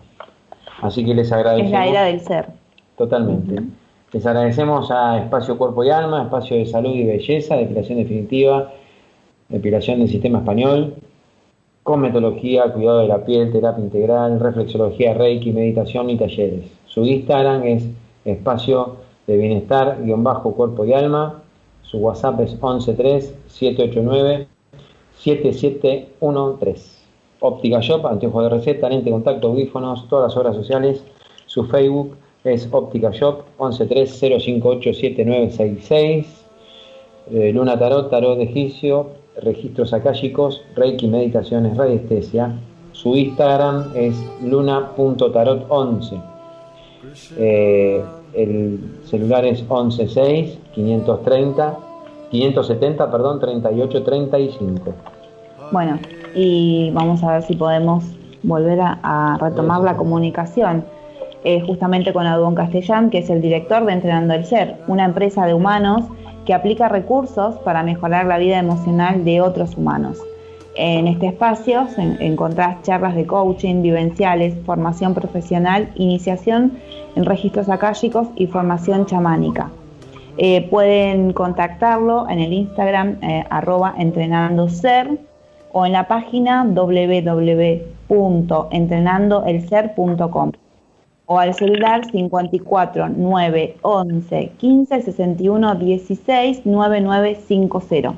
Así que les Es agradecemos. la era del ser. Totalmente. Ujú. Les agradecemos a Espacio Cuerpo y Alma, Espacio de Salud y Belleza, de Creación Definitiva, depilación del sistema español, cosmetología, cuidado de la piel, terapia integral, reflexología, reiki, meditación y talleres. Su Instagram es espacio de bienestar, guión bajo, cuerpo y alma. Su WhatsApp es once tres siete ocho nueve siete siete uno tres. Óptica Shop, anteojos de receta, lente, contacto, audífonos, todas las obras sociales. Su Facebook es Óptica Shop, once tres cero cinco ocho siete nueve seis seis. Eh, Luna Tarot, Tarot de Egipcio, registros akáshicos, Reiki, meditaciones, radiestesia. Su Instagram es luna punto tarot once. Eh, el celular es once seis quinientos treinta quinientos setenta, perdón, treinta y ocho treinta y cinco. Bueno, y vamos a ver si podemos volver a, a retomar la comunicación, eh, justamente con Audón Castellán, que es el director de Entrenando el Ser, una empresa de humanos que aplica recursos para mejorar la vida emocional de otros humanos. En este espacio en, encontrás charlas de coaching, vivenciales, formación profesional, iniciación en registros akáshicos y formación chamánica. Eh, pueden contactarlo en el Instagram eh, arroba entrenando ser o en la página doble u doble u doble u punto entrenando el ser punto com o al celular cincuenta y cuatro nueve once quince sesenta y uno dieciséis noventa y nueve cincuenta.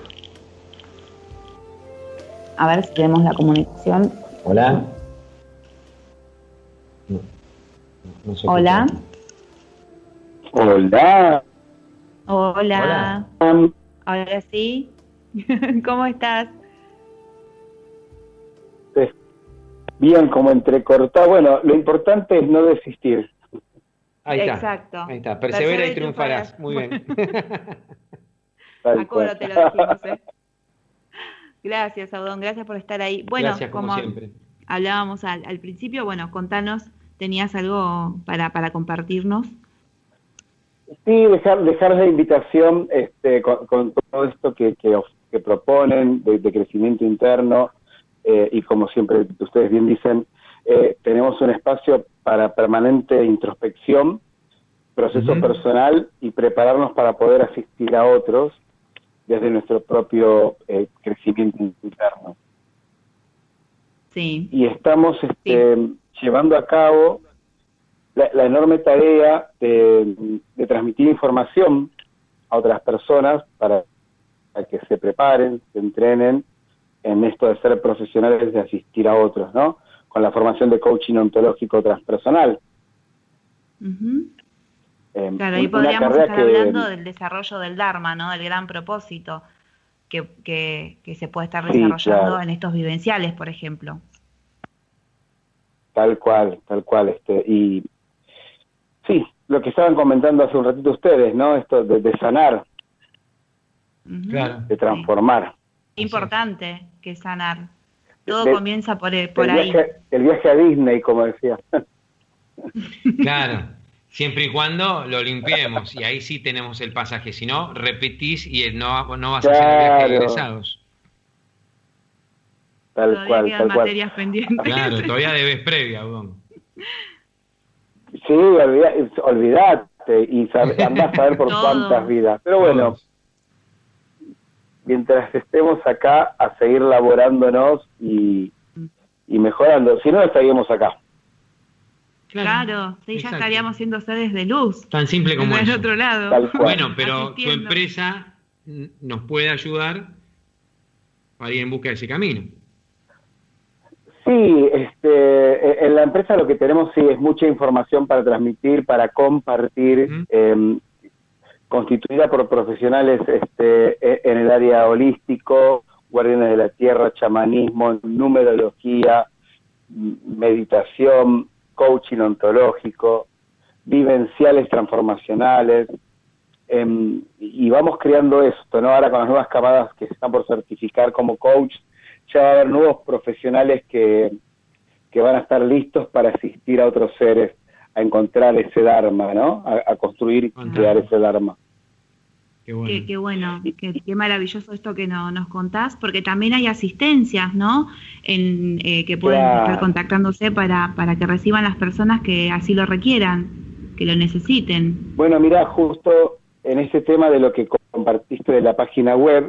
A ver si tenemos la comunicación. Hola. No, no se Hola. Hola. Hola. Um, Ahora sí. ¿Cómo estás? pues, bien, como entrecortado. Bueno, lo importante es no desistir. Ahí está. Exacto. Ahí está. Persevera Persevera y y triunfarás. triunfarás. Muy bien. Tal A coro cual. te lo dijimos, ¿eh? Gracias, Audón, gracias por estar ahí. Bueno, Gracias, como, como siempre. hablábamos al, al principio, bueno, contanos, ¿tenías algo para, para compartirnos? Sí, dejar, dejar la invitación este, con, con todo esto que, que, que proponen de, de crecimiento interno eh, y como siempre ustedes bien dicen, eh, tenemos un espacio para permanente introspección, proceso Uh-huh. personal y prepararnos para poder asistir a otros desde nuestro propio eh, crecimiento interno. Sí. Y estamos este, llevando a cabo la, la enorme tarea de, de transmitir información a otras personas para, para que se preparen, se entrenen en esto de ser profesionales, de asistir a otros, ¿no? Con la formación de coaching ontológico transpersonal. Uh-huh. Eh, Claro, ahí una podríamos carrera estar que- hablando del desarrollo del Dharma, ¿no? Del gran propósito que, que, que se puede estar Sí, desarrollando claro. en estos vivenciales, por ejemplo. Tal cual, tal cual. este Y sí, lo que estaban comentando hace un ratito ustedes, ¿no? Esto de, de sanar, Ujú. Claro. de transformar. Sí. Importante que sanar. Todo De- comienza por, por el, ahí. viaje, el viaje a Disney, como decía. Claro, siempre y cuando lo limpiemos, y ahí sí tenemos el pasaje, si no, repetís y no, no vas a hacer el viaje de Claro. egresados. Tal Todavía cual, quedan tal cual. materias pendientes. Claro, todavía debes previa, Don. Sí, olvida- olvidate y sab- andás a saber por Todo. cuántas vidas. Pero bueno, Todos. mientras estemos acá a seguir laborándonos y, y mejorando, si no estaríamos acá. Claro, sí, ya Exacto. estaríamos siendo sedes de luz. Tan simple como del eso. otro lado. Tal cual. Bueno, pero tu Asistiendo. empresa mm, nos puede ayudar para ir en busca de ese camino. Sí, este, en la empresa lo que tenemos sí es mucha información para transmitir, para compartir, Ujú. eh, constituida por profesionales este, en el área holístico, guardianes de la tierra, chamanismo, numerología, m- meditación, coaching ontológico, vivenciales transformacionales, em, y vamos creando esto, ¿no? Ahora con las nuevas camadas que se están por certificar como coach, ya va a haber nuevos profesionales que, que van a estar listos para asistir a otros seres a encontrar ese Dharma, ¿no? A, a construir y Fantástico. crear ese Dharma. Qué bueno. Qué, qué bueno, qué, qué maravilloso esto que no, nos contás, porque también hay asistencias, ¿no? En, eh, que pueden Claro. estar contactándose para, para que reciban las personas que así lo requieran, que lo necesiten. Bueno, mira, justo en ese tema de lo que compartiste de la página web,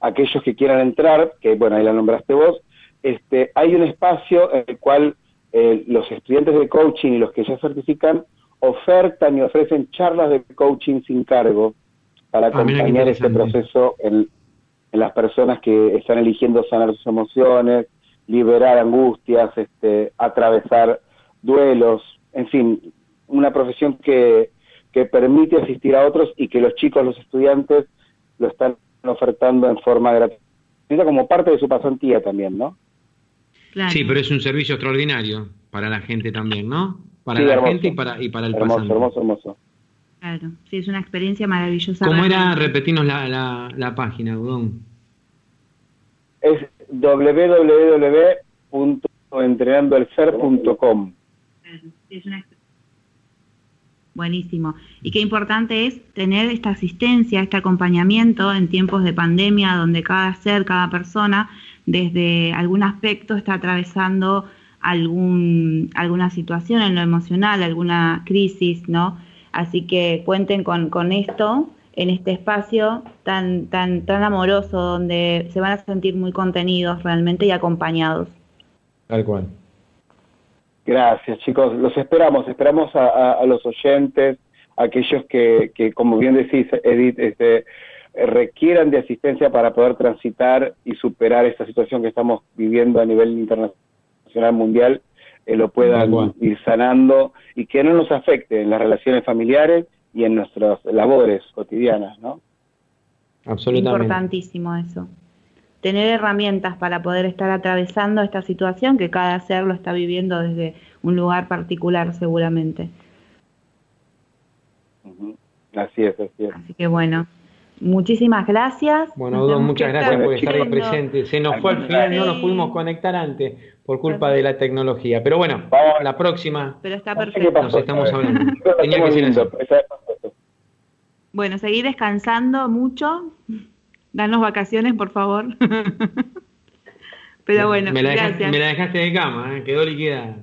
aquellos que quieran entrar, que bueno, ahí la nombraste vos, este, hay un espacio en el cual eh, los estudiantes de coaching y los que ya certifican ofertan y ofrecen charlas de coaching sin cargo para Ah, mira qué acompañar este interesante. proceso en, en las personas que están eligiendo sanar sus emociones, liberar angustias, este, atravesar duelos, en fin, una profesión que, que permite asistir a otros y que los chicos, los estudiantes, lo están ofertando en forma gratuita como parte de su pasantía también, ¿no? Claro. Sí, pero es un servicio extraordinario para la gente también, ¿no? Para Sí, la hermoso. gente y para, y para el Hermoso, pasante. hermoso, hermoso. Claro, sí, es una experiencia maravillosa. ¿Cómo era? realmente. Repetirnos la, la, la página, Udón. Es doble u doble u doble u punto entrenando el ser punto com. Claro, sí, es una experiencia. Buenísimo. Y qué importante es tener esta asistencia, este acompañamiento en tiempos de pandemia, donde cada ser, cada persona, desde algún aspecto está atravesando algún, alguna situación en lo emocional, alguna crisis, ¿no? Así que cuenten con, con esto, en este espacio tan, tan, tan amoroso, donde se van a sentir muy contenidos realmente y acompañados. Tal cual. Gracias, chicos. Los esperamos, esperamos a, a, a los oyentes, a aquellos que, que, como bien decís, Edith, este, requieran de asistencia para poder transitar y superar esta situación que estamos viviendo a nivel internacional, mundial, eh, lo puedan ir sanando y que no nos afecte en las relaciones familiares y en nuestras labores cotidianas, ¿no? Absolutamente. Importantísimo eso. Tener herramientas para poder estar atravesando esta situación que cada ser lo está viviendo desde un lugar particular seguramente. Uh-huh. Así es, así es. Así que bueno, muchísimas gracias. Bueno, Nos Udón, tenemos muchas que gracias estar por estar ahí yendo. presente. Se nos fue al final, no nos pudimos conectar antes por culpa de la tecnología. Pero bueno, la próxima Pero está No sé qué perfecto. pasó. nos estamos hablando. Nosotros Tenía que estamos ser viendo, así. está- Bueno, seguir descansando mucho. Danos vacaciones, por favor. Pero bueno, me la dejaste, gracias. me la dejaste de cama, ¿eh? Quedó liquidada.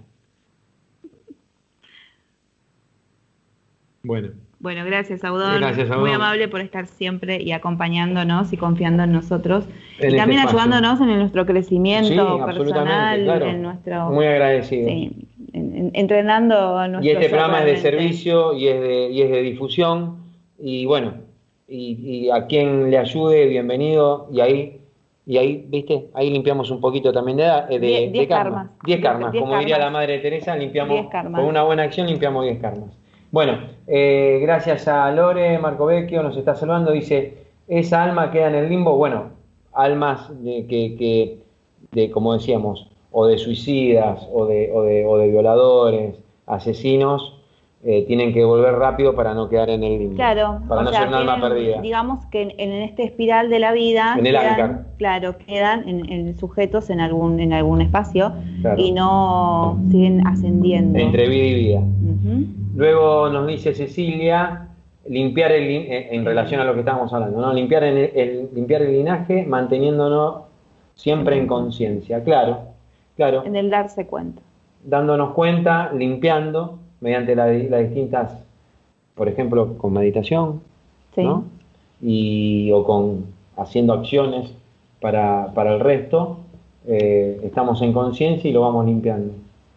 Bueno, Bueno, gracias, Audón. Gracias, Audón. Muy amable por estar siempre y acompañándonos y confiando en nosotros. En y este también espacio. ayudándonos en nuestro crecimiento sí, personal, absolutamente, claro. en nuestro... Muy agradecido. sí, en- en- entrenando a nuestro Y este ser programa es de realmente. servicio y es de, y es de difusión. Y bueno, y, y a quien le ayude, bienvenido. Y ahí, y ahí, viste, ahí limpiamos un poquito también de, de, de, Die- diez de karma. karmas. Diez karmas, Diez como diría karmas. la Madre Teresa, limpiamos, Diez karmas. con una buena acción limpiamos diez karmas. Bueno, eh, gracias a Lore, Marco Vecchio nos está saludando, dice, ¿esa alma queda en el limbo? Bueno, almas de, que, que de, como decíamos, o de suicidas, o de, o de, o de violadores, asesinos, eh, tienen que volver rápido para no quedar en el limbo, Claro, para o no sea, ser un alma tienen, perdida. digamos que en, en este espiral de la vida, En el quedan, áncor. claro, quedan en, en sujetos en algún en algún espacio Claro. y no siguen ascendiendo. Entre vida y vida. Ujú. Luego nos dice Cecilia, limpiar el lin- en en relación a lo que estábamos hablando, ¿no? Limpiar el, el- limpiar el linaje manteniéndonos siempre en conciencia, claro, claro, En el darse cuenta. dándonos cuenta, limpiando mediante la- las distintas, por ejemplo, con meditación, Sí. ¿no? Y, o con haciendo acciones para, para el resto, eh, estamos en conciencia y lo vamos limpiando.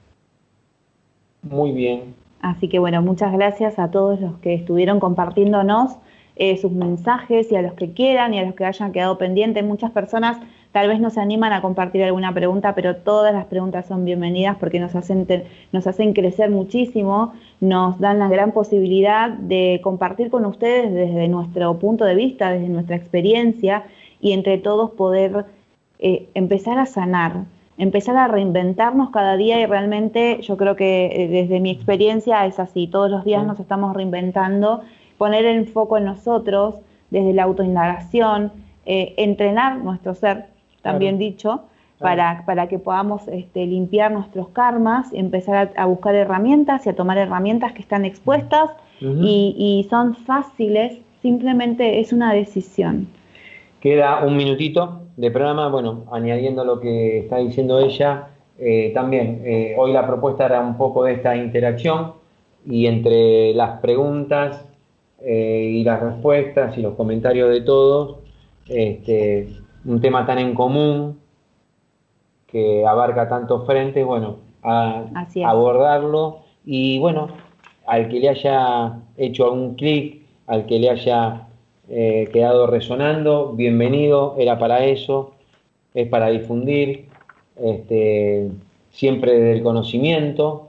Muy bien. Así que bueno, muchas gracias a todos los que estuvieron compartiéndonos eh, sus mensajes y a los que quieran y a los que hayan quedado pendientes. Muchas personas tal vez no se animan a compartir alguna pregunta, pero todas las preguntas son bienvenidas porque nos hacen, te- nos hacen crecer muchísimo, nos dan la gran posibilidad de compartir con ustedes desde nuestro punto de vista, desde nuestra experiencia y entre todos poder eh, empezar a sanar, empezar a reinventarnos cada día y realmente yo creo que eh, desde mi experiencia es así, todos los días nos estamos reinventando, poner el foco en nosotros desde la autoindagación, eh, entrenar nuestro ser, también Claro. dicho, para, para que podamos este, limpiar nuestros karmas, empezar a, a buscar herramientas y a tomar herramientas que están expuestas Ujú. y, y son fáciles, simplemente es una decisión. Queda un minutito de programa, bueno, añadiendo lo que está diciendo ella, eh, también eh, hoy la propuesta era un poco de esta interacción y entre las preguntas eh, y las respuestas y los comentarios de todos, este, un tema tan en común que abarca tantos frentes, bueno, a abordarlo y bueno, al que le haya hecho algún clic, al que le haya eh, quedado resonando, bienvenido, era para eso, es para difundir, este, siempre desde el conocimiento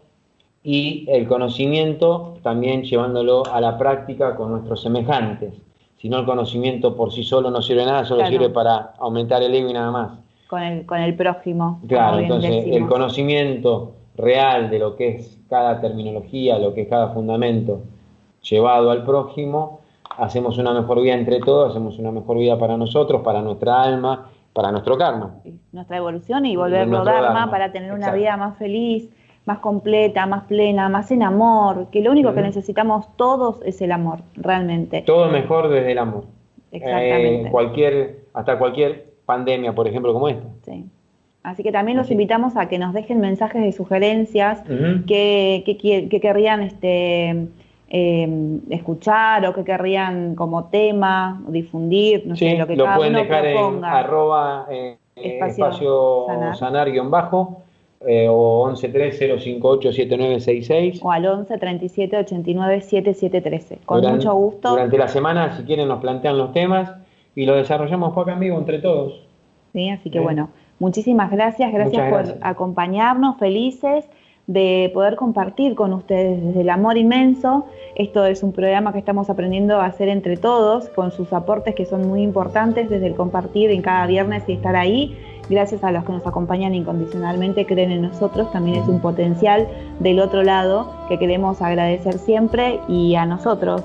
y el conocimiento también llevándolo a la práctica con nuestros semejantes. Si no, el conocimiento por sí solo no sirve de nada, solo claro. sirve para aumentar el ego y nada más. Con el, con el prójimo. Claro, entonces decimos. El conocimiento real de lo que es cada terminología, lo que es cada fundamento llevado al prójimo, hacemos una mejor vida entre todos, hacemos una mejor vida para nosotros, para nuestra alma, para nuestro karma. Nuestra evolución y volverlo dharma, dharma para tener una Exacto. vida más feliz, más completa, más plena, más en amor, que lo único uh-huh. que necesitamos todos es el amor, realmente. Todo mejor desde el amor. Exactamente. Eh, cualquier, hasta cualquier pandemia, por ejemplo, como esta. Sí. Así que también los Así. invitamos a que nos dejen mensajes de sugerencias uh-huh. que, que, que querrían este, eh, escuchar o que querrían como tema difundir, no sí, sé, lo que lo cada pueden uno dejar proponga. en arroba eh, espacio, espacio sanar, sanar guión bajo eh, o once tres cero cinco ocho siete nueve seis seis o al once treinta y siete ochenta y nueve setenta y siete trece. Con durante, mucho gusto. Durante la semana, si quieren, nos plantean los temas y lo desarrollamos acá en vivo entre todos. Sí, así que ¿Eh? bueno, muchísimas gracias, gracias Muchas por gracias. acompañarnos, felices de poder compartir con ustedes desde el amor inmenso. Esto es un programa que estamos aprendiendo a hacer entre todos, con sus aportes que son muy importantes desde el compartir en cada viernes y estar ahí. Gracias a los que nos acompañan incondicionalmente, creen en nosotros, también es un potencial del otro lado que queremos agradecer siempre y a nosotros.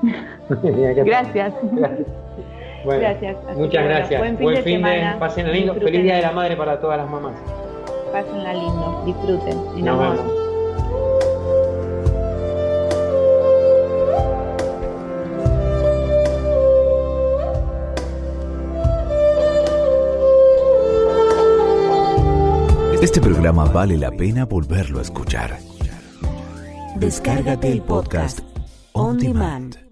Gracias. Gracias. Bueno, gracias. Muchas que, gracias. Buen fin, Buen de, fin semana. de Pasen lindo. Disfruten. Feliz Día de la Madre para todas las mamás. Pásenla lindo. Disfruten. En Nos amor. vemos. Este programa vale la pena volverlo a escuchar. Descárgate el podcast On Demand.